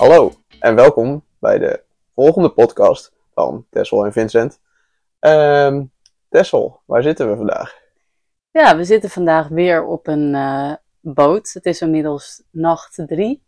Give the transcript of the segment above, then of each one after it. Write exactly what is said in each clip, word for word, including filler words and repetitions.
Hallo en welkom bij de volgende podcast van Tessel en Vincent. Um, Tessel, waar zitten we vandaag? Ja, we zitten vandaag weer op een uh, boot. Het is inmiddels nacht drie.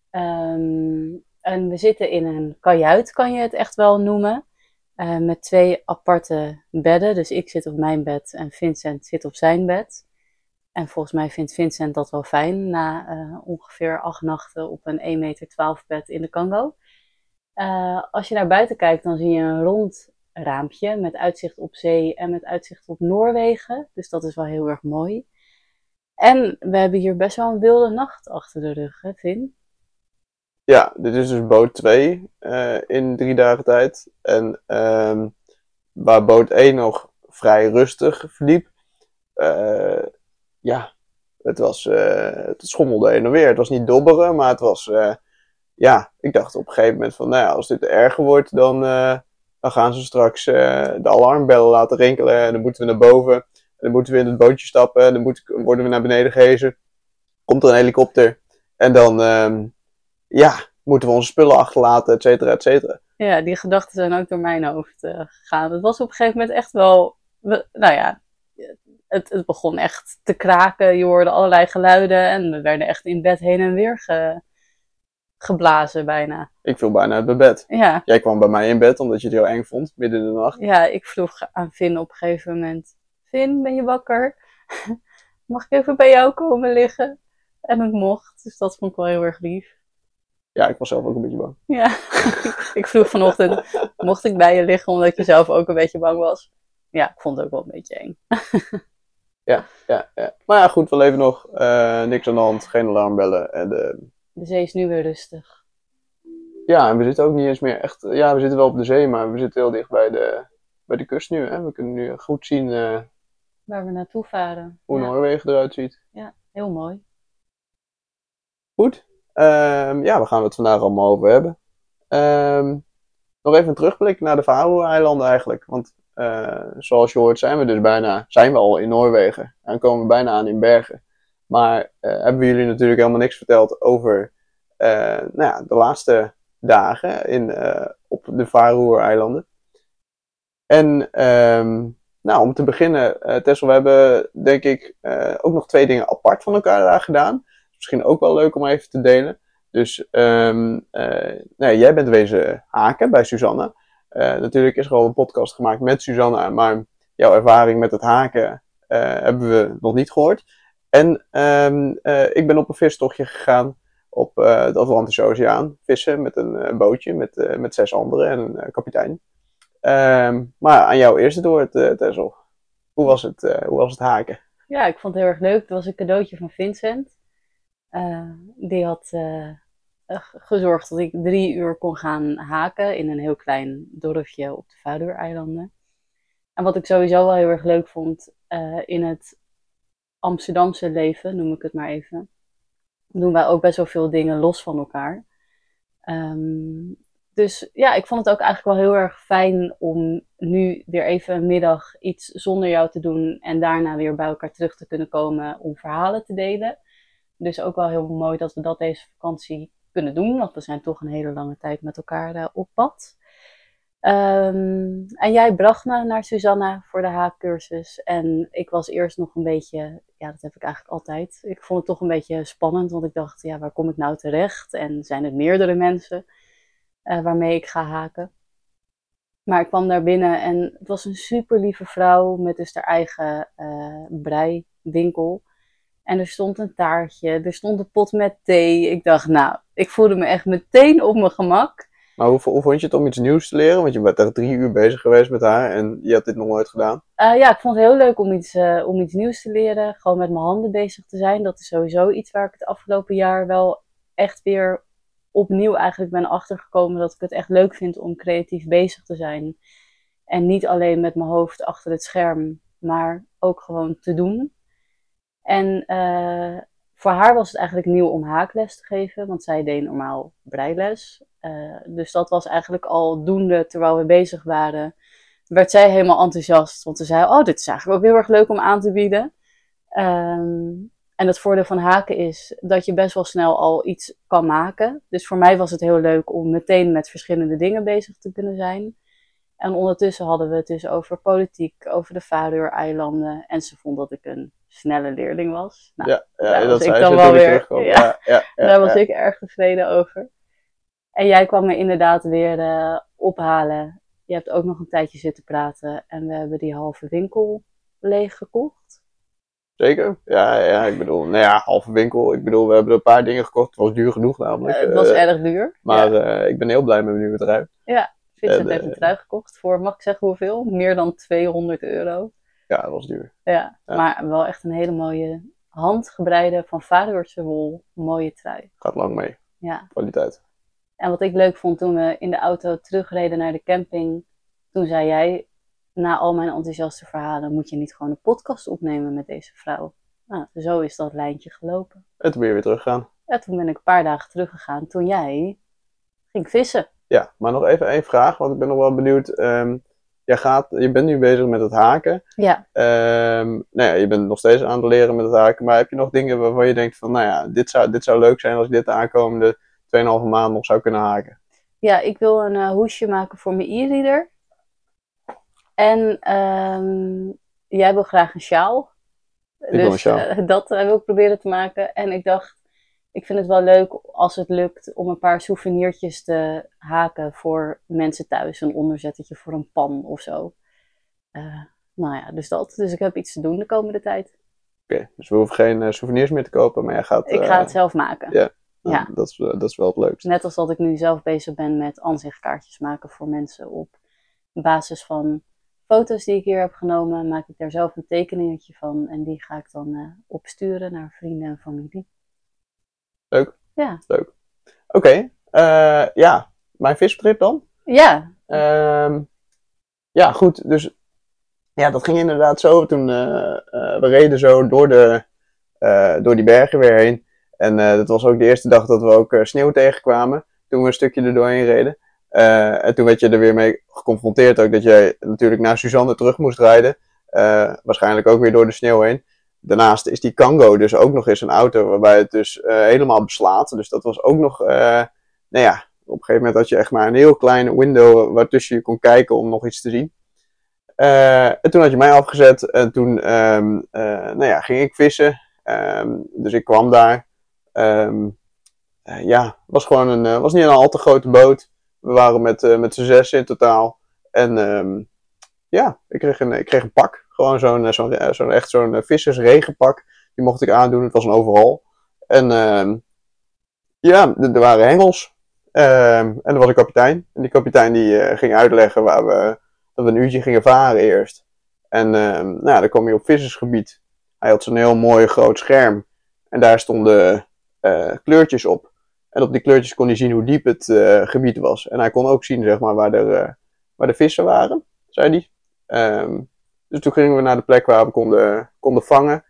Um, en we zitten in een kajuit, kan je het echt wel noemen. Uh, met twee aparte bedden. Dus ik zit op mijn bed en Vincent zit op zijn bed. En volgens mij vindt Vincent dat wel fijn na uh, ongeveer acht nachten op een één meter twaalf bed in de Congo. Uh, als je naar buiten kijkt, dan zie je een rond raampje met uitzicht op zee en met uitzicht op Noorwegen. Dus dat is wel heel erg mooi. En we hebben hier best wel een wilde nacht achter de rug, hè Vin? Ja, dit is dus boot twee uh, in drie dagen tijd. En uh, waar boot één nog vrij rustig verliep, uh, ja, het, was, uh, het schommelde heen en weer. Het was niet dobberen, maar het was, uh, ja, ik dacht op een gegeven moment van, nou ja, als dit erger wordt, dan, uh, dan gaan ze straks uh, de alarmbellen laten rinkelen en dan moeten we naar boven. En dan moeten we in het bootje stappen en dan moet, worden we naar beneden gehezen. Komt er een helikopter en dan, uh, ja, moeten we onze spullen achterlaten, et cetera, et cetera. Ja, die gedachten zijn ook door mijn hoofd uh, gegaan. Het was op een gegeven moment echt wel, nou ja, het, het begon echt te kraken. Je hoorde allerlei geluiden en we werden echt in bed heen en weer ge, geblazen bijna. Ik viel bijna uit mijn bed. Ja. Jij kwam bij mij in bed omdat je het heel eng vond, midden in de nacht. Ja, ik vroeg aan Vin op een gegeven moment, Vin, ben je wakker? Mag ik even bij jou komen liggen? En het mocht, dus dat vond ik wel heel erg lief. Ja, ik was zelf ook een beetje bang. Ja, ik vroeg vanochtend, mocht ik bij je liggen omdat je zelf ook een beetje bang was? Ja, ik vond het ook wel een beetje eng. ja, ja, ja. Maar ja, goed, we leven nog. Uh, niks aan de hand, geen alarmbellen. En de... de zee is nu weer rustig. Ja, en we zitten ook niet eens meer echt... Ja, we zitten wel op de zee, maar we zitten heel dicht bij de, bij de kust nu. Hè? We kunnen nu goed zien uh, waar we naartoe varen. Hoe ja. Noorwegen eruit ziet. Ja, heel mooi. Goed. Um, ja, we gaan het vandaag allemaal over hebben. Um, nog even een terugblik naar de Faroe-eilanden eigenlijk. Want uh, zoals je hoort zijn we dus bijna, zijn we al in Noorwegen. En komen we bijna aan in Bergen. Maar uh, hebben we jullie natuurlijk helemaal niks verteld over uh, nou ja, de laatste dagen in, uh, op de Faroe-eilanden. En um, nou, om te beginnen, uh, Tessel, we hebben denk ik uh, ook nog twee dingen apart van elkaar daar gedaan. Misschien ook wel leuk om even te delen. Dus um, uh, nee, jij bent wezen haken bij Susanna. Uh, natuurlijk is er al een podcast gemaakt met Susanna, maar jouw ervaring met het haken uh, hebben we nog niet gehoord. En um, uh, ik ben op een vistochtje gegaan op uh, het Atlantische Oceaan. Vissen met een uh, bootje met, uh, met zes anderen en een uh, kapitein. Um, maar aan jou eerst het woord, uh, Tessel. Hoe was het, uh, hoe was het haken? Ja, ik vond het heel erg leuk. Het was een cadeautje van Vincent. Uh, die had uh, gezorgd dat ik drie uur kon gaan haken in een heel klein dorpje op de Faroe-eilanden. En wat ik sowieso wel heel erg leuk vond uh, in het Amsterdamse leven, noem ik het maar even, doen wij ook best wel veel dingen los van elkaar. Um, dus ja, ik vond het ook eigenlijk wel heel erg fijn om nu weer even een middag iets zonder jou te doen en daarna weer bij elkaar terug te kunnen komen om verhalen te delen. Dus ook wel heel mooi dat we dat deze vakantie kunnen doen. Want we zijn toch een hele lange tijd met elkaar uh, op pad. Um, en jij bracht me naar Susanna voor de haakcursus. En ik was eerst nog een beetje... Ja, dat heb ik eigenlijk altijd. Ik vond het toch een beetje spannend. Want ik dacht, ja, waar kom ik nou terecht? En zijn er meerdere mensen uh, waarmee ik ga haken? Maar ik kwam daar binnen en het was een super lieve vrouw met dus haar eigen uh, breiwinkel. En er stond een taartje, er stond een pot met thee. Ik dacht, nou, ik voelde me echt meteen op mijn gemak. Maar hoe, hoe vond je het om iets nieuws te leren? Want je bent echt drie uur bezig geweest met haar en je had dit nog nooit gedaan. Uh, ja, ik vond het heel leuk om iets, uh, om iets nieuws te leren. Gewoon met mijn handen bezig te zijn. Dat is sowieso iets waar ik het afgelopen jaar wel echt weer opnieuw eigenlijk ben achtergekomen. Dat ik het echt leuk vind om creatief bezig te zijn. En niet alleen met mijn hoofd achter het scherm, maar ook gewoon te doen. En uh, voor haar was het eigenlijk nieuw om haakles te geven, want zij deed normaal breiles. Uh, dus dat was eigenlijk al doende terwijl we bezig waren. Werd zij helemaal enthousiast, want ze zei, oh, dit is eigenlijk ook heel erg leuk om aan te bieden. Um, en het voordeel van haken is dat je best wel snel al iets kan maken. Dus voor mij was het heel leuk om meteen met verschillende dingen bezig te kunnen zijn. En ondertussen hadden we het dus over politiek, over de Faroe-eilanden. En ze vond dat ik een snelle leerling was. Nou, ja, ja daar dat was ik zei dan ze wel toen ik weer. terugkwam. Ja, Ja, ja, ja, daar was ja. ik erg tevreden over. En jij kwam me inderdaad weer uh, ophalen. Je hebt ook nog een tijdje zitten praten. En we hebben die halve winkel leeg gekocht. Zeker. Ja, ja, ik bedoel, nou ja, halve winkel. Ik bedoel, we hebben er een paar dingen gekocht. Het was duur genoeg namelijk. Uh, het was uh, erg duur. Maar ja. uh, ik ben heel blij met mijn nieuwe trui. Ja, Vincent en, heeft uh, een trui gekocht voor, mag ik zeggen hoeveel? Meer dan tweehonderd euro. Ja, dat was duur. Ja, ja. Maar wel echt een hele mooie handgebreide van Faroese wol. Mooie trui. Gaat lang mee. Ja. Kwaliteit. En wat ik leuk vond toen we in de auto terugreden naar de camping. Toen zei jij, na al mijn enthousiaste verhalen, moet je niet gewoon een podcast opnemen met deze vrouw. Nou, zo is dat lijntje gelopen. En toen ben je weer teruggegaan. Ja, toen ben ik een paar dagen teruggegaan. Toen jij ging vissen. Ja, maar nog even één vraag, want ik ben nog wel benieuwd. Um, jij gaat, je bent nu bezig met het haken. Ja. Um, nou ja, je bent nog steeds aan het leren met het haken. Maar heb je nog dingen waarvan je denkt van, nou ja, dit zou, dit zou leuk zijn als ik dit de aankomende tweeënhalve maand nog zou kunnen haken? Ja, ik wil een uh, hoesje maken voor mijn e-reader. En um, jij wil graag een sjaal. Ik dus wil een sjaal. Uh, dat uh, wil ik proberen te maken. En ik dacht, ik vind het wel leuk als het lukt om een paar souvenirtjes te haken voor mensen thuis. Een onderzettetje voor een pan of zo. Uh, nou ja, dus dat. Dus ik heb iets te doen de komende tijd. Oké, okay, dus we hoeven geen uh, souvenirs meer te kopen, maar jij gaat... Ik uh, ga het zelf maken. Ja, nou, ja. Dat, is, uh, dat is wel het leukste. Net als dat ik nu zelf bezig ben met aanzichtkaartjes maken voor mensen op basis van foto's die ik hier heb genomen, maak ik daar zelf een tekeningetje van en die ga ik dan uh, opsturen naar vrienden en familie. Leuk. Ja. Leuk. Oké, okay. uh, ja, mijn vistrip dan? Ja. Uh, ja, goed, dus ja, dat ging inderdaad zo. Toen uh, uh, we reden zo door, de, uh, door die bergen weer heen. En uh, dat was ook de eerste dag dat we ook uh, sneeuw tegenkwamen, toen we een stukje er doorheen reden. Uh, en toen werd je er weer mee geconfronteerd ook dat je natuurlijk naar Suzanne terug moest rijden. Uh, waarschijnlijk ook weer door de sneeuw heen. Daarnaast is die Kango dus ook nog eens een auto waarbij het dus uh, helemaal beslaat. Dus dat was ook nog, uh, nou ja, op een gegeven moment had je echt maar een heel kleine window waartussen je kon kijken om nog iets te zien. Uh, en toen had je mij afgezet en toen um, uh, nou ja, ging ik vissen. Um, dus ik kwam daar. Um, uh, ja, was gewoon een, uh, was niet een al te grote boot. We waren met, uh, met z'n zes in totaal. En um, ja, ik kreeg, een, ik kreeg een pak. Gewoon zo'n, zo'n, zo'n echt zo'n vissersregenpak. Die mocht ik aandoen. Het was een overal. En um, ja, er, er waren hengels. Um, en er was een kapitein. En die kapitein die uh, ging uitleggen waar we, dat we een uurtje gingen varen eerst. En um, nou ja, dan kwam hij op vissersgebied. Hij had zo'n heel mooi groot scherm. En daar stonden uh, kleurtjes op. En op die kleurtjes kon hij zien hoe diep het uh, gebied was. En hij kon ook zien, zeg maar, waar de, uh, waar de vissen waren, zei hij. Um, dus toen gingen we naar de plek waar we konden, konden vangen.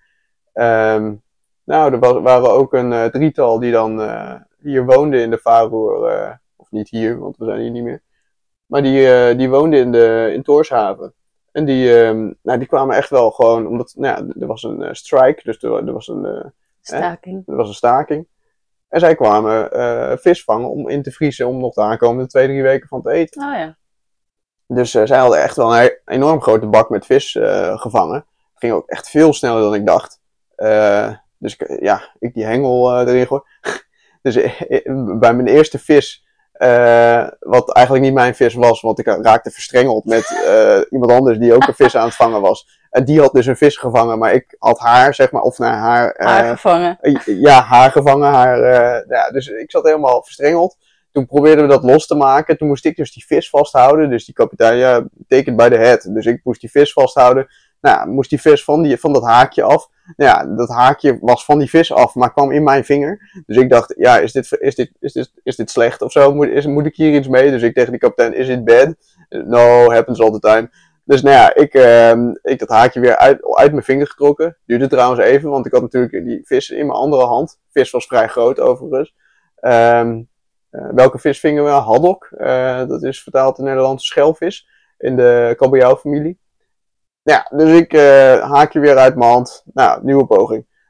Um, nou, er was, waren ook een uh, drietal die dan uh, hier woonden in de Faroe. Uh, of niet hier, want we zijn hier niet meer. Maar die, uh, die woonden in, de, in Tórshavn. En die, um, nou, die kwamen echt wel gewoon, omdat nou ja, er was een uh, strike, dus er, er was een uh, staking. Eh, er was een staking. En zij kwamen uh, vis vangen om in te vriezen om nog de aankomende twee, drie weken van te eten. Oh ja. Dus uh, zij hadden echt wel een enorm grote bak met vis uh, gevangen. Het ging ook echt veel sneller dan ik dacht. Uh, dus ik, ja, ik die hengel uh, erin gooi. Dus uh, bij mijn eerste vis, uh, wat eigenlijk niet mijn vis was, want ik raakte verstrengeld met uh, iemand anders die ook een vis aan het vangen was. En die had dus een vis gevangen, maar ik had haar, zeg maar, of naar nou, haar... Uh, haar gevangen. Uh, ja, haar gevangen. Haar, uh, ja, dus ik zat helemaal verstrengeld. Toen probeerden we dat los te maken. Toen moest ik dus die vis vasthouden. Dus die kapitein, ja, take it by the head. Dus ik moest die vis vasthouden. Nou, moest die vis van, die, van dat haakje af. Ja, dat haakje was van die vis af, maar kwam in mijn vinger. Dus ik dacht, ja, is dit, is dit, is dit, is dit slecht of zo? Moet, is, moet ik hier iets mee? Dus ik tegen die kapitein, is it bad? No, happens all the time. Dus nou ja, ik, uh, ik dat haakje weer uit, uit mijn vinger getrokken. Duurde trouwens even, want ik had natuurlijk die vis in mijn andere hand. Vis was vrij groot overigens. Um, uh, welke vis vingen we? Haddock. Uh, dat is vertaald in Nederlands schelvis. In de kabeljauwfamilie. Ja, dus ik uh, haakje weer uit mijn hand. Nou, nieuwe poging.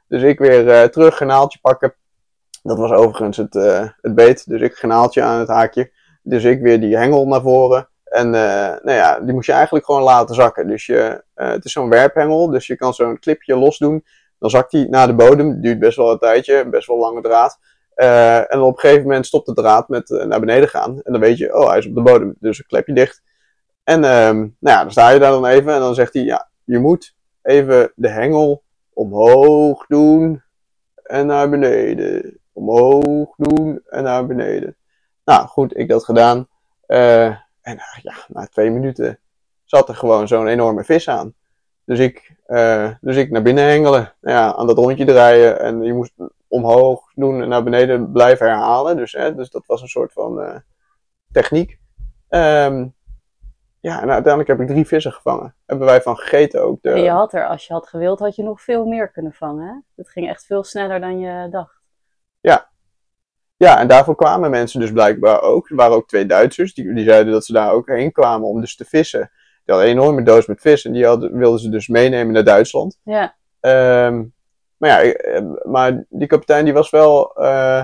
Dus ik weer uh, terug, een naaltje pakken. Dat was overigens het, uh, het beet. Dus ik een naaltje aan het haakje. Dus ik weer die hengel naar voren. En uh, nou ja, die moest je eigenlijk gewoon laten zakken. Dus je, uh, het is zo'n werphengel. Dus je kan zo'n clipje los doen. Dan zakt die naar de bodem. Het duurt best wel een tijdje. Best wel lange draad. Uh, en op een gegeven moment stopt de draad met uh, naar beneden gaan. En dan weet je, oh, hij is op de bodem. Dus een klepje dicht. En um, nou ja, dan sta je daar dan even. En dan zegt hij, ja, je moet even de hengel omhoog doen. En naar beneden. Omhoog doen en naar beneden. Nou goed, ik dat gedaan. Uh, en uh, ja, na twee minuten zat er gewoon zo'n enorme vis aan. Dus ik, uh, dus ik naar binnen hengelen. Ja, aan dat rondje draaien. En je moest omhoog doen en naar beneden blijven herhalen. Dus, hè, dus dat was een soort van uh, techniek. Um, ja, en uiteindelijk heb ik drie vissen gevangen. Hebben wij van gegeten ook. De... En je had er, als je had gewild, had je nog veel meer kunnen vangen. Hè? Het ging echt veel sneller dan je dacht. Ja. Ja, en daarvoor kwamen mensen dus blijkbaar ook. Er waren ook twee Duitsers, die, die zeiden dat ze daar ook heen kwamen om dus te vissen. Die hadden een enorme doos met vis en die hadden, wilden ze dus meenemen naar Duitsland. Ja. Um, maar ja, maar die kapitein die was wel... Uh,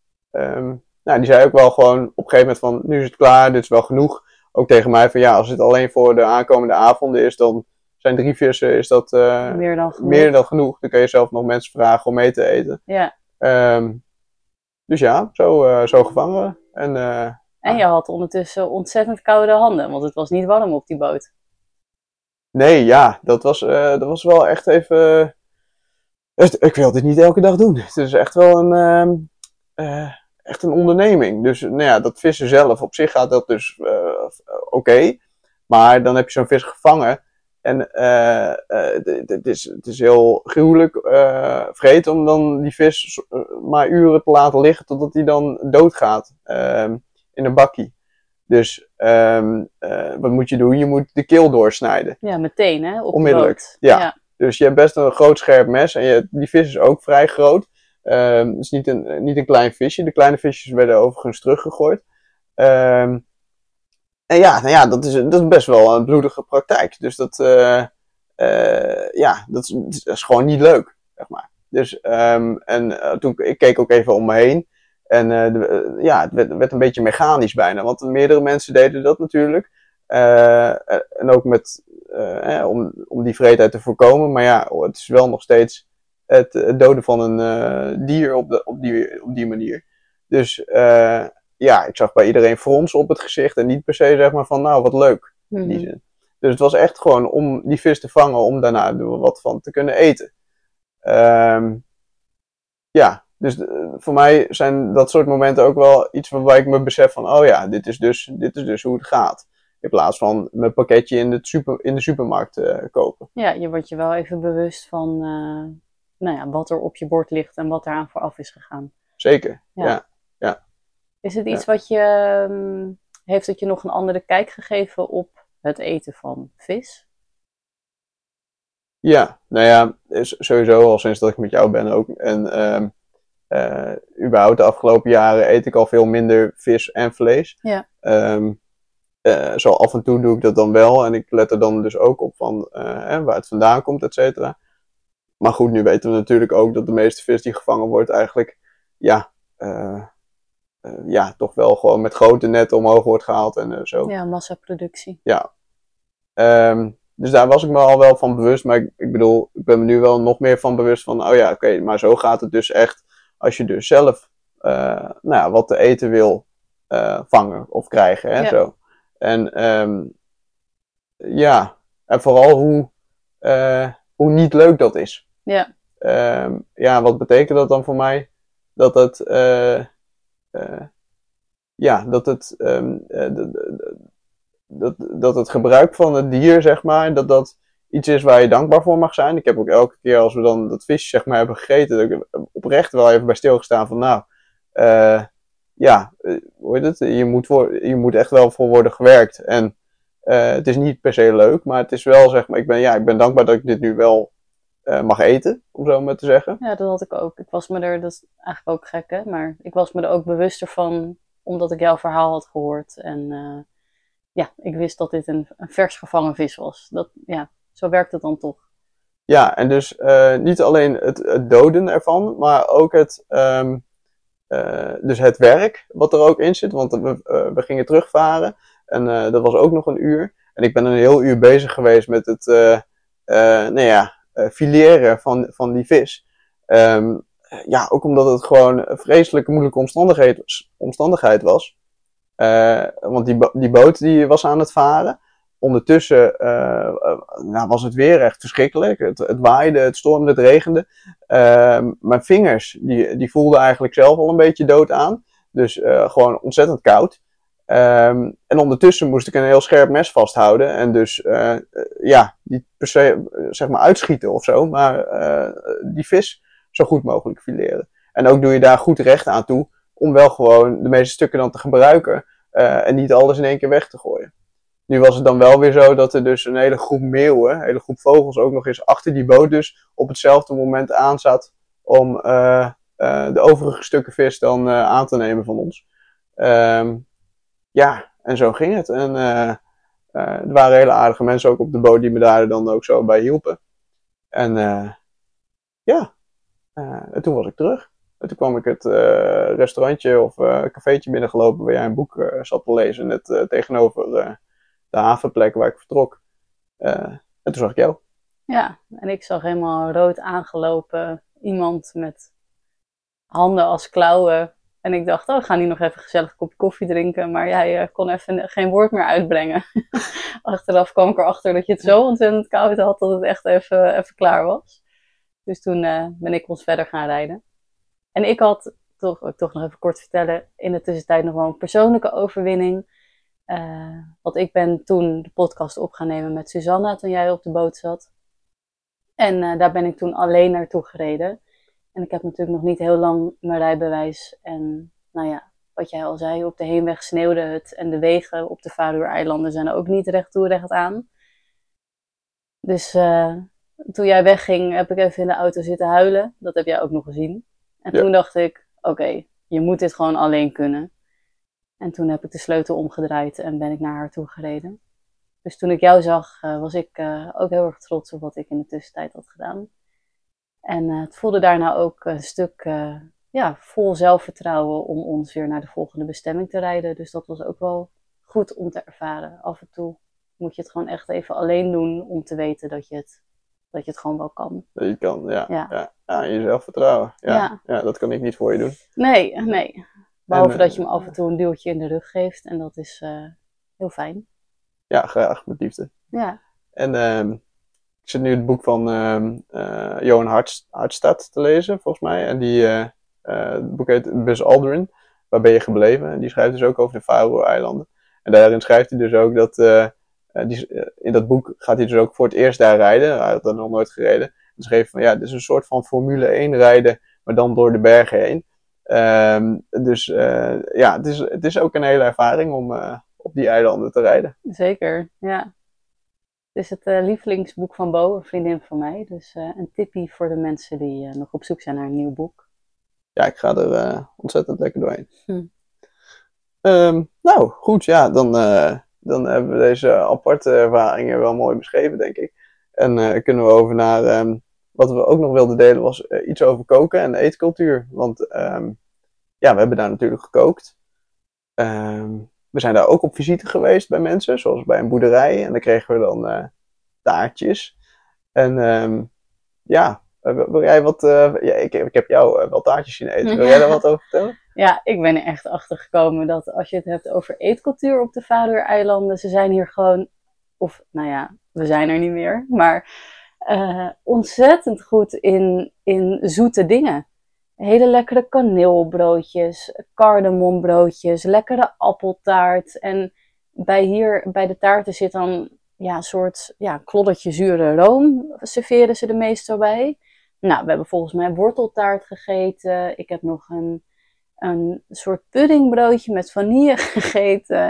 um, nou, die zei ook wel gewoon op een gegeven moment van, nu is het klaar, dit is wel genoeg. Ook tegen mij van, ja, als het alleen voor de aankomende avonden is, dan zijn drie vissen, is dat uh, meer, dan genoeg. meer dan genoeg. Dan kun je zelf nog mensen vragen om mee te eten. Ja. Um, dus ja, zo, uh, zo gevangen. En, uh, en je had ondertussen ontzettend koude handen, want het was niet warm op die boot. Nee, ja, dat was, uh, dat was wel echt even... Uh, ik wil dit niet elke dag doen. Het is echt wel een, uh, uh, echt een onderneming. Dus nou ja, dat vissen zelf, op zich gaat dat dus uh, oké. Okay. Maar dan heb je zo'n vis gevangen. En uh, uh, het, is, het is heel gruwelijk uh, vreed om dan die vis maar uren te laten liggen totdat hij dan doodgaat uh, in een bakkie. Dus um, uh, wat moet je doen? Je moet de keel doorsnijden. Ja, meteen hè? Op Onmiddellijk. De boot. Ja. ja. Dus je hebt best een groot scherp mes en je, die vis is ook vrij groot. Um, het is niet een, niet een klein visje. De kleine visjes werden overigens teruggegooid. Um, En ja, nou ja dat, is, dat is best wel een bloedige praktijk. Dus dat, uh, uh, ja, dat is, dat is gewoon niet leuk, zeg maar. Dus, um, en uh, toen, ik keek ook even om me heen. En uh, de, uh, ja, het werd, werd een beetje mechanisch bijna. Want meerdere mensen deden dat natuurlijk. Uh, en ook met, uh, eh, om, om die vreedheid te voorkomen. Maar ja, het is wel nog steeds het, het doden van een uh, dier op, de, op, die, op die manier. Dus... Uh, ja, ik zag bij iedereen fronsen op het gezicht en niet per se zeg maar van nou wat leuk. Mm-hmm. Die zin. Dus het was echt gewoon om die vis te vangen om daarna er wat van te kunnen eten. Um, ja, dus de, voor mij zijn dat soort momenten ook wel iets waarbij ik me besef van oh ja, dit is dus, dit is dus hoe het gaat. In plaats van mijn pakketje in de, super, in de supermarkt uh, kopen. Ja, je wordt je wel even bewust van uh, nou ja, wat er op je bord ligt en wat eraan vooraf is gegaan. Zeker, ja. ja. ja. Is het iets ja. wat je, um, heeft het je nog een andere kijk gegeven op het eten van vis? Ja, nou ja, sowieso al sinds dat ik met jou ben ook. En um, uh, überhaupt de afgelopen jaren eet ik al veel minder vis en vlees. Ja. Um, uh, zo af en toe doe ik dat dan wel. En ik let er dan dus ook op van uh, hè, waar het vandaan komt, et cetera. Maar goed, nu weten we natuurlijk ook dat de meeste vis die gevangen wordt eigenlijk, ja... Uh, Uh, ja, toch wel gewoon met grote netten omhoog wordt gehaald en uh, zo. Ja, massaproductie. Ja. Um, dus daar was ik me al wel van bewust. Maar ik, ik bedoel, ik ben me nu wel nog meer van bewust van... Oh ja, oké, okay, maar zo gaat het dus echt... Als je dus zelf uh, nou ja, wat te eten wil uh, vangen of krijgen. Hè, ja. Zo. En um, ja, en vooral hoe, uh, hoe niet leuk dat is. Ja. Um, ja, wat betekent dat dan voor mij? Dat het... Uh, Uh, ja, dat het, um, uh, dat, dat het gebruik van het dier, zeg maar, dat dat iets is waar je dankbaar voor mag zijn. Ik heb ook elke keer als we dan dat visje, zeg maar, hebben gegeten, dat ik oprecht wel even bij stilgestaan van, nou, uh, ja, uh, hoe heet het? Je moet, voor, je moet echt wel voor worden gewerkt. En uh, het is niet per se leuk, maar het is wel, zeg maar, ik ben, ja, ik ben dankbaar dat ik dit nu wel Uh, mag eten, om zo maar te zeggen. Ja, dat had ik ook. Ik was me er, dat is eigenlijk ook gek hè, maar ik was me er ook bewuster van, omdat ik jouw verhaal had gehoord. En uh, ja, ik wist dat dit een, een vers gevangen vis was. Dat, ja, zo werkt het dan toch. Ja, en dus uh, niet alleen het, het doden ervan, maar ook het, um, uh, dus het werk wat er ook in zit. Want we, uh, we gingen terugvaren en uh, dat was ook nog een uur. En ik ben een heel uur bezig geweest met het uh, uh, nou ja, uh, fileren van, van die vis. Um, ja, ook omdat het gewoon een vreselijke moeilijke omstandigheid, omstandigheid was. Uh, want die, bo- die boot die was aan het varen. Ondertussen uh, uh, nou was het weer echt verschrikkelijk. Het, het waaide, het stormde, het regende. Uh, mijn vingers die, die voelden eigenlijk zelf al een beetje dood aan. Dus uh, gewoon ontzettend koud. Um, en ondertussen moest ik een heel scherp mes vasthouden. En dus uh, uh, ja, niet per se uh, zeg maar uitschieten of zo. Maar uh, die vis zo goed mogelijk fileren. En ook doe je daar goed recht aan toe. Om wel gewoon de meeste stukken dan te gebruiken. Uh, en niet alles in één keer weg te gooien. Nu was het dan wel weer zo dat er dus een hele groep meeuwen, een hele groep vogels ook nog eens achter die boot dus op hetzelfde moment aan zat om uh, uh, de overige stukken vis dan uh, aan te nemen van ons. Um, ja, en zo ging het. En uh, uh, er waren hele aardige mensen ook op de boot die me daar dan ook zo bij hielpen. En uh, ja, uh, en toen was ik terug. En toen kwam ik het uh, restaurantje of uh, cafeetje binnengelopen waar jij een boek uh, zat te lezen, net uh, tegenover uh, de havenplek waar ik vertrok. Uh, en toen zag ik jou. Ja, en ik zag helemaal rood aangelopen iemand met handen als klauwen. En ik dacht, oh, we gaan hier nog even gezellig een kopje koffie drinken. Maar jij uh, kon even geen woord meer uitbrengen. Achteraf kwam ik erachter dat je het zo ontzettend koud had dat het echt even, even klaar was. Dus toen uh, ben ik ons verder gaan rijden. En ik had, toch, ik toch nog even kort vertellen, in de tussentijd nog wel een persoonlijke overwinning. Uh, want ik ben toen de podcast op gaan nemen met Susanna toen jij op de boot zat. En uh, daar ben ik toen alleen naartoe gereden. En ik heb natuurlijk nog niet heel lang mijn rijbewijs. En nou ja, wat jij al zei, op de heenweg sneeuwde het. En de wegen op de Faroe-eilanden zijn ook niet recht toe recht aan. Dus uh, toen jij wegging heb ik even in de auto zitten huilen. Dat heb jij ook nog gezien. En ja. Toen dacht ik, oké, okay, je moet dit gewoon alleen kunnen. En toen heb ik de sleutel omgedraaid en ben ik naar haar toe gereden. Dus toen ik jou zag, uh, was ik uh, ook heel erg trots op wat ik in de tussentijd had gedaan. En uh, het voelde daarna ook een stuk uh, ja, vol zelfvertrouwen om ons weer naar de volgende bestemming te rijden. Dus dat was ook wel goed om te ervaren. Af en toe moet je het gewoon echt even alleen doen om te weten dat je het, dat je het gewoon wel kan. Dat je kan, ja. Ja, ja. ja je zelfvertrouwen. Ja. Ja. ja, dat kan ik niet voor je doen. Nee, nee. Behalve en, uh, dat je me af en toe een duwtje in de rug geeft. En dat is uh, heel fijn. Ja, graag. Met liefde. Ja. En uh, ik zit nu het boek van uh, uh, Johan Hart, Hartstad te lezen, volgens mij. En die, uh, uh, het boek heet Buzz Aldrin. Waar ben je gebleven? En die schrijft dus ook over de Faroe-eilanden. En daarin schrijft hij dus ook dat... Uh, die, uh, in dat boek gaat hij dus ook voor het eerst daar rijden. Hij had dat nog nooit gereden. En schreef van, ja, dit is een soort van Formule één rijden, maar dan door de bergen heen. Um, dus uh, ja, het is, het is ook een hele ervaring om uh, op die eilanden te rijden. Zeker, ja. Het is het uh, lievelingsboek van Bo, een vriendin van mij. Dus uh, een tippie voor de mensen die uh, nog op zoek zijn naar een nieuw boek. Ja, ik ga er uh, ontzettend lekker doorheen. Hm. Um, nou, goed, ja, dan, uh, dan hebben we deze aparte ervaringen wel mooi beschreven, denk ik. En uh, kunnen we over naar... Um, wat we ook nog wilden delen was uh, iets over koken en eetcultuur. Want um, ja, we hebben daar natuurlijk gekookt. Um, we zijn daar ook op visite geweest bij mensen, zoals bij een boerderij. En dan kregen we dan uh, taartjes. En um, ja, wil jij wat... Uh, ja, ik, ik heb jou uh, wel taartjes zien eten. Wil jij daar wat over vertellen? Ja, ik ben er echt achter gekomen dat als je het hebt over eetcultuur op de Faroe-eilanden, ze zijn hier gewoon... Of, nou ja, we zijn er niet meer, maar... Uh, ontzettend goed in, in zoete dingen. Hele lekkere kaneelbroodjes, kardemombroodjes, lekkere appeltaart. En bij hier, bij de taarten zit dan ja, een soort ja, kloddertje zure room, serveren ze de meestal bij. Nou, we hebben volgens mij worteltaart gegeten. Ik heb nog een, een soort puddingbroodje met vanille gegeten.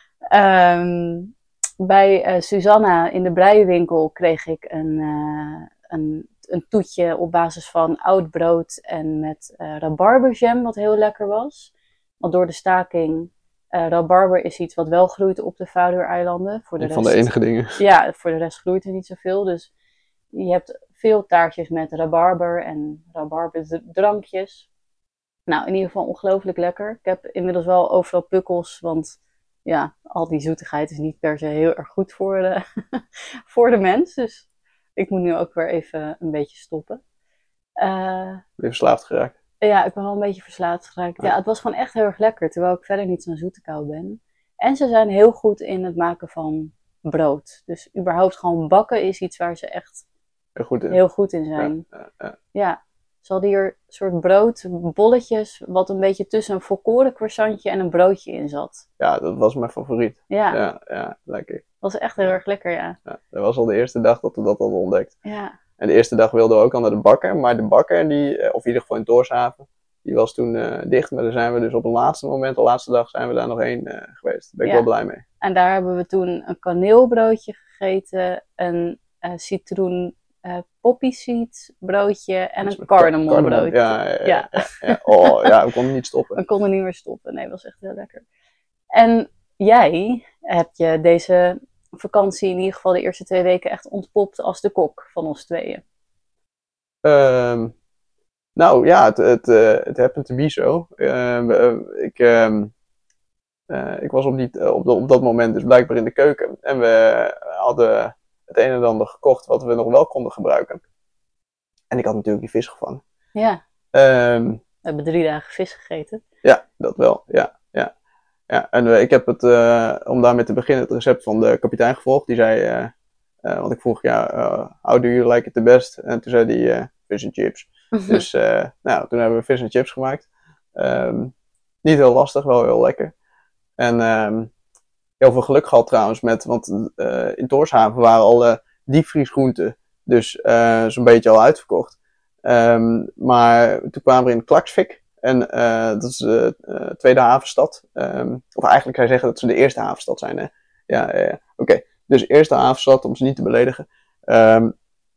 Um, Bij uh, Susanna in de breienwinkel kreeg ik een, uh, een, een toetje op basis van oud brood en met uh, rabarberjam, wat heel lekker was. Want door de staking, uh, rabarber is iets wat wel groeit op de Faroe-eilanden. Voor de van rest, de enige dingen. Ja, voor de rest groeit er niet zoveel. Dus je hebt veel taartjes met rabarber en rabarberdrankjes. Nou, in ieder geval ongelooflijk lekker. Ik heb inmiddels wel overal pukkels, want ja, al die zoetigheid is niet per se heel erg goed voor de, voor de mens. Dus ik moet nu ook weer even een beetje stoppen. Uh, Ben je verslaafd geraakt? Ja, ik ben wel een beetje verslaafd geraakt. Ja, het was gewoon echt heel erg lekker, terwijl ik verder niet zo'n zoete kou ben. En ze zijn heel goed in het maken van brood. Dus überhaupt gewoon bakken is iets waar ze echt heel goed in, heel goed in zijn. Ja, ja, ja. Ja, ze hadden hier een soort broodbolletjes, wat een beetje tussen een volkoren croissantje en een broodje in zat. Ja, dat was mijn favoriet. Ja, ja, ja lekker. Dat was echt heel erg lekker, ja. ja. Dat was al de eerste dag dat we dat hadden ontdekt. Ja. En de eerste dag wilden we ook al naar de bakker, maar de bakker, die, of in ieder geval in Tórshavn, die was toen uh, dicht. Maar daar zijn we dus op het laatste moment, de laatste dag, zijn we daar nog heen uh, geweest. Daar ben ik ja. wel blij mee. En daar hebben we toen een kaneelbroodje gegeten, een uh, citroen uh, poppy seed broodje en een cardamom broodje. Ja, ja, ja, ja. ja. Oh ja, we konden niet stoppen. We konden niet meer stoppen, nee, dat was echt heel lekker. En jij hebt je deze vakantie, in ieder geval de eerste twee weken, echt ontpopt als de kok van ons tweeën. Um, nou ja, het, het, uh, het happened to be zo. Uh, uh, ik, uh, uh, ik was op, die, uh, op, de, op dat moment dus blijkbaar in de keuken. En we hadden het een en ander gekocht wat we nog wel konden gebruiken. En ik had natuurlijk die vis gevangen. Ja. Um, we hebben drie dagen vis gegeten. Ja, dat wel. Ja, ja. ja. En uh, ik heb het, uh, om daarmee te beginnen, het recept van de kapitein gevolgd. Die zei, uh, uh, want ik vroeg, ja, uh, how do you like it the best? En toen zei hij, uh, fish and chips. Dus uh, nou, toen hebben we fish and chips gemaakt. Um, niet heel lastig, wel heel lekker. En um, heel veel geluk gehad trouwens met, want uh, in Tórshavn waren alle diepvriesgroenten dus uh, zo'n beetje al uitverkocht. Um, maar toen kwamen we in Klaksvik. En uh, dat is de uh, tweede havenstad. Um, of eigenlijk kan je zeggen dat ze de eerste havenstad zijn. Hè? Ja, ja, ja. Oké. Okay. Dus eerste havenstad, om ze niet te beledigen. Um,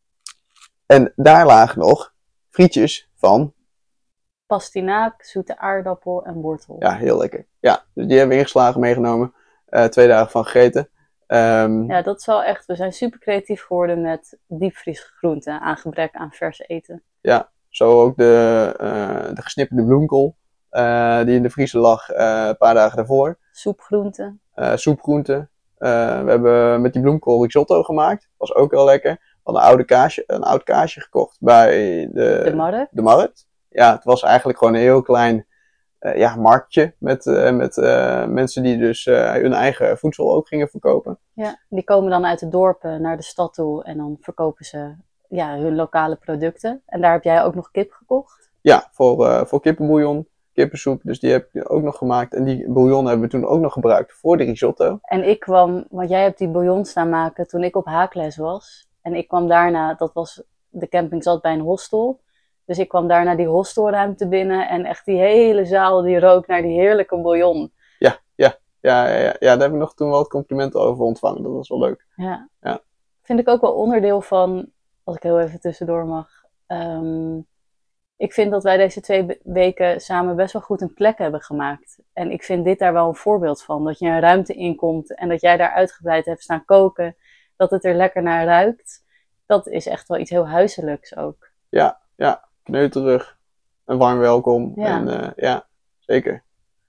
en daar lagen nog frietjes van pastinaak, zoete aardappel en wortel. Ja, heel lekker. Ja, dus die hebben we ingeslagen meegenomen. Uh, twee dagen van gegeten. Um, ja, dat is wel echt. We zijn super creatief geworden met diepvriesgroenten aan gebrek aan vers eten. Ja, zo ook de, uh, de gesnipperde bloemkool. Uh, die in de vriezer lag uh, een paar dagen daarvoor. Soepgroenten. Uh, soepgroenten. Uh, we hebben met die bloemkool risotto gemaakt. Was ook heel lekker. We hadden een, oude kaasje, een oud kaasje gekocht bij de, de markt. De markt. Ja, het was eigenlijk gewoon een heel klein uh, ja, marktje. Met, uh, met uh, mensen die dus uh, hun eigen voedsel ook gingen verkopen. Ja, die komen dan uit de dorpen naar de stad toe. En dan verkopen ze ja, hun lokale producten. En daar heb jij ook nog kip gekocht? Ja, voor, uh, voor kippenbouillon. Kippensoep, dus die heb ik ook nog gemaakt. En die bouillon hebben we toen ook nog gebruikt voor de risotto. En ik kwam, want jij hebt die bouillon staan maken toen ik op haakles was. En ik kwam daarna, dat was, de camping zat bij een hostel. Dus ik kwam daarna die hostelruimte binnen. En echt die hele zaal die rook naar die heerlijke bouillon. Ja, ja, ja, ja, ja. ja daar heb ik nog toen wel het complimenten over ontvangen. Dat was wel leuk. Ja. ja. Vind ik ook wel onderdeel van, als ik heel even tussendoor mag... Um, Ik vind dat wij deze twee weken samen best wel goed een plek hebben gemaakt. En ik vind dit daar wel een voorbeeld van. Dat je een ruimte inkomt en dat jij daar uitgebreid hebt staan koken. Dat het er lekker naar ruikt. Dat is echt wel iets heel huiselijks ook. Ja, ja. Kneuterig. Een warm welkom. Ja, en, uh, ja zeker.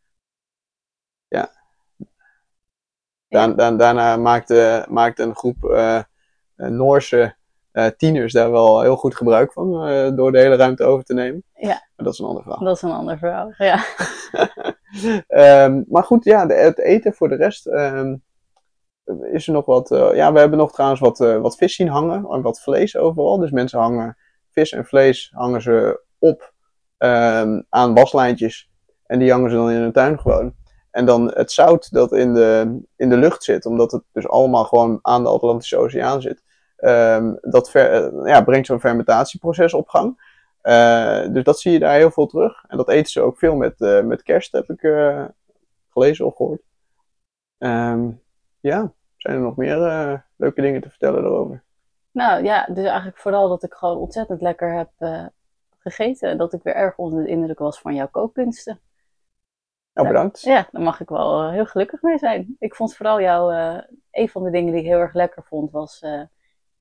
Ja. Da- da- daarna maakte, maakte een groep uh, Noorse... Uh, tieners daar wel heel goed gebruik van, uh, door de hele ruimte over te nemen. Ja. Maar dat is een ander verhaal. Dat is een ander verhaal, ja. um, maar goed, ja, de, het eten voor de rest um, is er nog wat... Uh, ja, we hebben nog trouwens wat, uh, wat vis zien hangen en wat vlees overal. Dus mensen hangen vis en vlees hangen ze op um, aan waslijntjes en die hangen ze dan in hun tuin gewoon. En dan het zout dat in de, in de lucht zit, omdat het dus allemaal gewoon aan de Atlantische Oceaan zit, Um, dat ver, uh, ja, brengt zo'n fermentatieproces op gang. Uh, dus dat zie je daar heel veel terug. En dat eten ze ook veel met, uh, met kerst, heb ik uh, gelezen of gehoord. Um, ja, zijn er nog meer uh, leuke dingen te vertellen daarover? Nou ja, dus eigenlijk vooral dat ik gewoon ontzettend lekker heb uh, gegeten. Dat ik weer erg onder de indruk was van jouw kookkunsten. Nou, bedankt. Ja, ja, daar mag ik wel uh, heel gelukkig mee zijn. Ik vond vooral jou, uh, een van de dingen die ik heel erg lekker vond, was... Uh,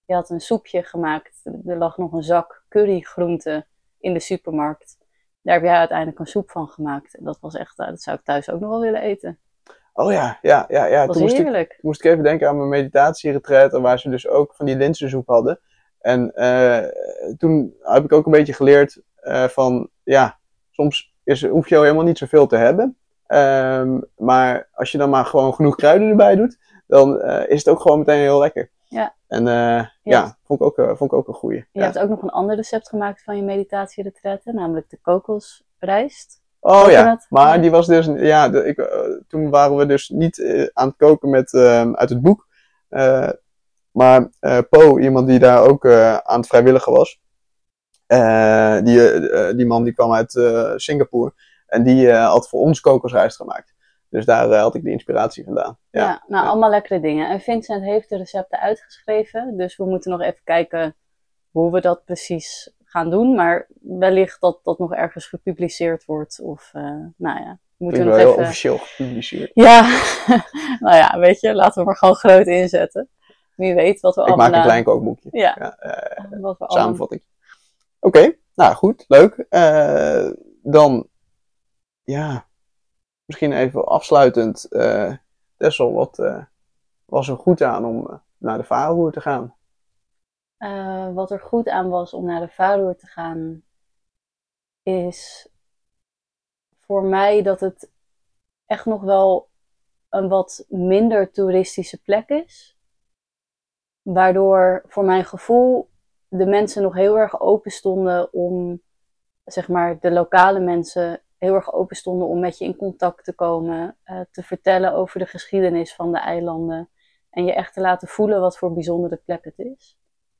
Je had een soepje gemaakt. Er lag nog een zak currygroenten in de supermarkt. Daar heb jij uiteindelijk een soep van gemaakt. En dat was echt, dat zou ik thuis ook nog wel willen eten. Oh ja, ja, ja. ja. Dat was Toen moest ik, heerlijk. moest ik even denken aan mijn meditatieretreat, waar ze dus ook van die linzensoep hadden. En uh, toen heb ik ook een beetje geleerd uh, van, ja, soms is, hoef je helemaal niet zoveel te hebben. Um, maar als je dan maar gewoon genoeg kruiden erbij doet, dan uh, is het ook gewoon meteen heel lekker. Ja. En uh, ja, ja vond, ik ook, uh, vond ik ook een goeie. Je ja. hebt ook nog een ander recept gemaakt van je meditatieretretten, namelijk de kokosrijst. Oh Koken ja, het? maar die was dus, ja, de, ik, uh, toen waren we dus niet uh, aan het koken met, uh, uit het boek. Uh, maar uh, Po, iemand die daar ook uh, aan het vrijwilligen was. Uh, die, uh, die man die kwam uit uh, Singapore. En die uh, had voor ons kokosrijst gemaakt. Dus daar uh, had ik de inspiratie vandaan. Ja, ja nou ja. Allemaal lekkere dingen. En Vincent heeft de recepten uitgeschreven. Dus we moeten nog even kijken hoe we dat precies gaan doen. Maar wellicht dat dat nog ergens gepubliceerd wordt. Of, uh, nou ja. Moeten we nog heel even... officieel gepubliceerd. Ja, nou ja, weet je, laten we maar gewoon groot inzetten. Wie weet wat we ik allemaal... Ik maak een klein kookboekje. Ja, ja uh, wat we samenvatting. Oké, okay, nou goed, leuk. Uh, dan, ja, misschien even afsluitend. Uh, Tessel, wat uh, was er goed aan om uh, naar de Vaarroer te gaan? Uh, wat er goed aan was om naar de Vaarroer te gaan, is voor mij dat het echt nog wel een wat minder toeristische plek is. Waardoor voor mijn gevoel de mensen nog heel erg open stonden om, zeg maar, de lokale mensen heel erg open stonden om met je in contact te komen, uh, te vertellen over de geschiedenis van de eilanden en je echt te laten voelen wat voor bijzondere plek het is.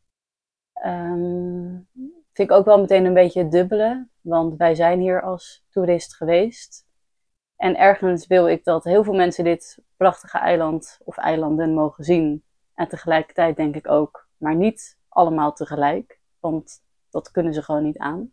Um, vind ik ook wel meteen een beetje het dubbele, want wij zijn hier als toerist geweest. En ergens wil ik dat heel veel mensen dit prachtige eiland of eilanden mogen zien. En tegelijkertijd denk ik ook, maar niet allemaal tegelijk, want dat kunnen ze gewoon niet aan.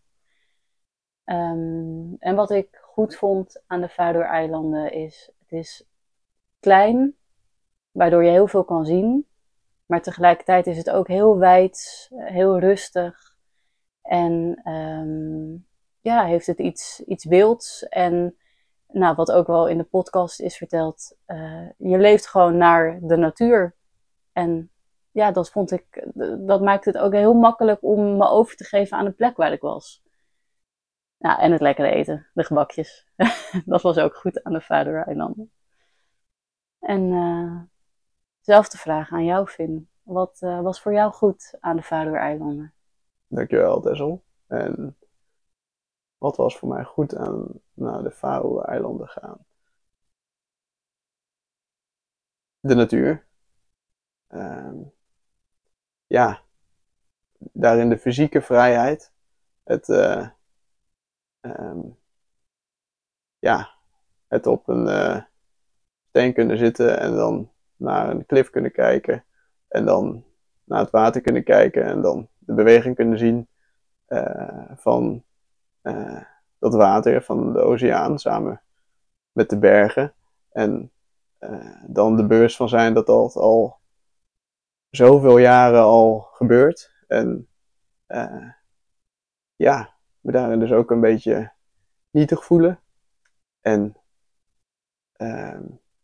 Um, en wat ik goed vond aan de Faroe-eilanden is, het is klein, waardoor je heel veel kan zien. Maar tegelijkertijd is het ook heel wijd, heel rustig. En um, ja, heeft het iets, iets wilds. En nou, wat ook wel in de podcast is verteld, uh, je leeft gewoon naar de natuur. En ja, dat vond ik, dat maakt het ook heel makkelijk om me over te geven aan de plek waar ik was. Nou, en het lekkere eten, de gebakjes. Dat was ook goed aan de Faroe-eilanden. En uh, zelfde vraag aan jou, Finn. Wat uh, was voor jou goed aan de Faroe-eilanden? Dankjewel, Tessel. En wat was voor mij goed aan naar de Faroe-eilanden gaan? De natuur. Um, ja, daarin de fysieke vrijheid. Het, uh, um, ja, het op een uh, steen kunnen zitten en dan naar een klif kunnen kijken. En dan naar het water kunnen kijken en dan de beweging kunnen zien uh, van uh, dat water, van de oceaan, samen met de bergen. En uh, dan de bewust van zijn dat dat al zoveel jaren al gebeurt. En uh, ja, me daarin dus ook een beetje nietig voelen. En uh,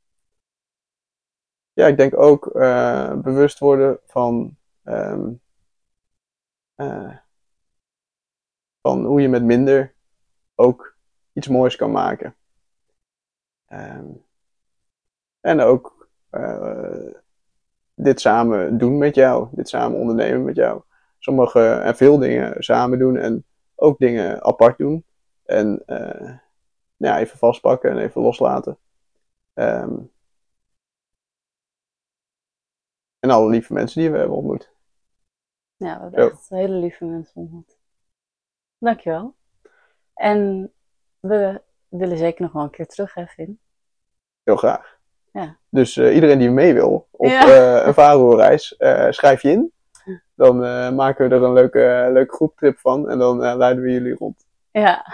ja, ik denk ook uh, bewust worden van, um, uh, van hoe je met minder ook iets moois kan maken. Um, en ook uh, dit samen doen met jou, dit samen ondernemen met jou. Sommige en veel dingen samen doen en ook dingen apart doen. En uh, ja, even vastpakken en even loslaten. Um, en alle lieve mensen die we hebben ontmoet. Ja, we hebben Zo. echt hele lieve mensen ontmoet. Dankjewel. En we willen zeker nog wel een keer terug, hè, Finn? Heel graag. Ja. Dus uh, iedereen die mee wil op ja. uh, een Faroe-reis, uh, schrijf je in. Dan uh, maken we er een leuke, uh, leuke groeptrip van en dan uh, leiden we jullie rond. Ja.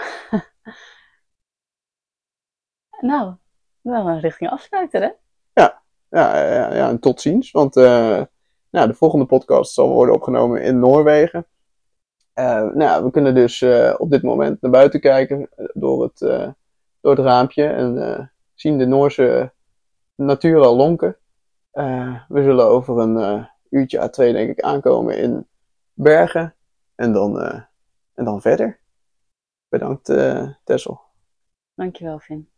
Nou, wel een richting afsluiten, hè? Ja, ja, ja, ja en tot ziens. Want uh, nou, de volgende podcast zal worden opgenomen in Noorwegen. Uh, nou, we kunnen dus uh, op dit moment naar buiten kijken door het, uh, door het raampje en uh, zien de Noorse natuur al lonken. Uh, we zullen over een uh, uurtje à twee denk ik aankomen in Bergen en dan, uh, en dan verder. Bedankt uh, Tessel. Dankjewel Finn.